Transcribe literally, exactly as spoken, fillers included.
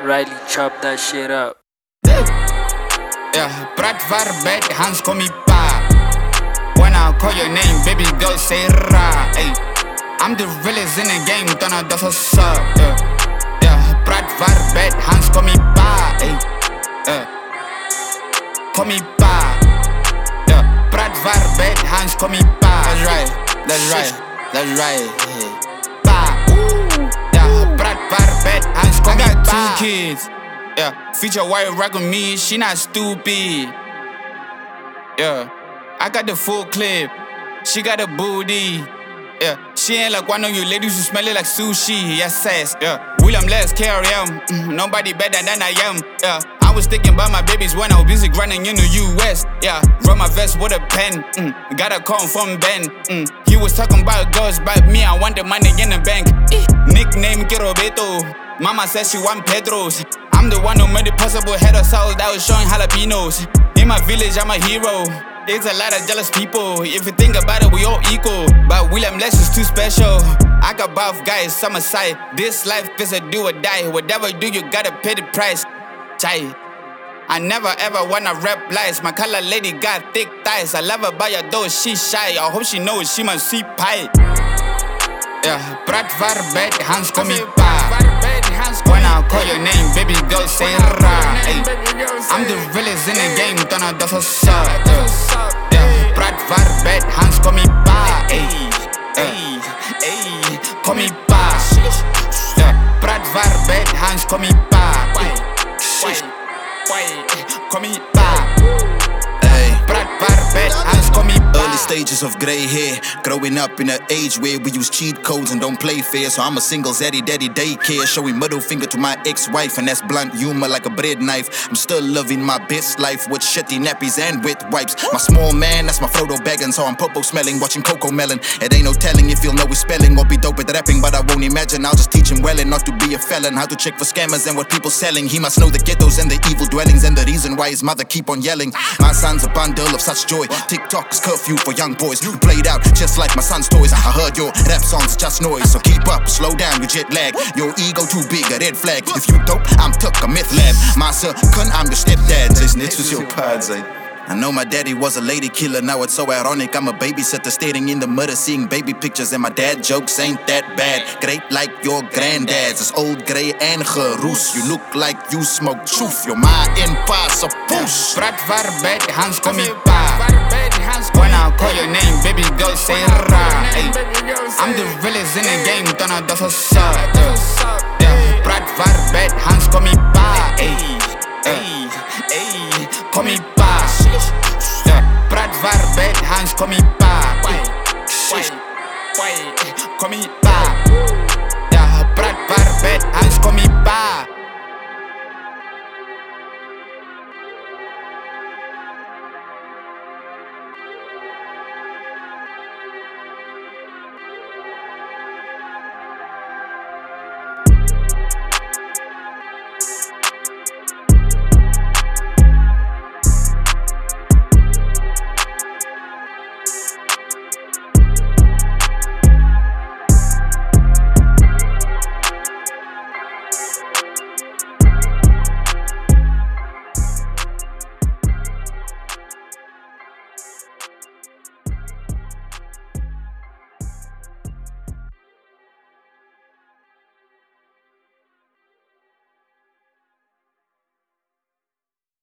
Riley, chop that shit up. Yeah, praat waar bij Hans kom je pa. When I call your name, baby girl say ra. Ay, I'm the realest in the game, donna that's what's up. Yeah, yeah, praat waar bij Hans kom je pa. Ay, yeah, kom je pa. Yeah, praat waar bij Hans kom je pa. That's right, that's right, that's right. Hey. Pa, yeah, praat waar bij Hans kom je pa. I got two kids. Yeah, feature white rock with me, she not stupid. Yeah, I got the full clip, she got a booty. Yeah, she ain't like one of you ladies who smell it like sushi. Yes, yes, yeah. William, let's carry on. Mm, nobody better than I am. Yeah, I was thinking about my babies when I was busy grinding in the U S. Yeah, wrote my vest with a pen. Mm, got a call from Ben. Mm, he was talking about girls, but me, I want the money in the bank. Eh, nickname Kirobeto. Mama says she want Pedros. I'm the one who made it possible, had a sauce that was showing jalapenos. In my village, I'm a hero. There's a lot of jealous people. If you think about it, we all equal. But William Les is too special. I got buff guys, summer side. This life is a do or die. Whatever you do, you gotta pay the price. Chai. I never ever wanna rap lies. My color lady got thick thighs. I love her by your door, she shy. I hope she knows she must see pie. Yeah, praat waar bij Hans kom je pa. When I call your name, baby girl say ra. Ay, I'm the realest in the game, donna that's what's up. Yeah, praat waar bij Hans kom je pa. Ay, ay, ay, kom je pa. Yeah, praat waar bij Hans kom je pa. Kom je pa. Praat waar bij Hans kom je pa. Early stages of grey hair, growing up in an age where we use cheat codes and don't play fair. So I'm a single zaddy daddy daycare, showing middle finger to my ex-wife, and that's blunt humor like a bread knife. I'm still living my best life with shitty nappies and wet wipes. My small man, that's my Frodo Baggins, so I'm popo smelling, watching Coco Melon. It ain't no telling if you'll know his spelling or be dope at rapping, but I won't imagine. I'll just teach him well and not to be a felon. How to check for scammers and what people selling. He must know the ghettos and the evil dwellings and the reason why his mother keep on yelling. My son's a bundle of such joy. TikTok is curfew for young boys. You played out just like my son's toys. I heard your rap songs just noise, so keep up, slow down with jet lag. Your ego too big, a red flag. If you dope, I'm Tuck, a myth lab. My son, I'm the stepdad. This was your pods, eh? I know my daddy was a lady killer, now it's so ironic. I'm a babysitter staring in the mirror, seeing baby pictures, and my dad jokes ain't that bad. Great like your granddad's, it's old grey and geroes. You look like you smoke choef, you're my impas of push. Praat waar bij Hans kom je pa. When I call your name, baby girl say ra. Ay, I'm the realest in the game, donna that's what's up. Yeah, praat waar bij Hans kom je pa. Ay, ay, ay, kom je pa. Yeah, praat waar bij Hans kom je pa. Kom je pa. Yeah, praat waar bij Hans kom je pa.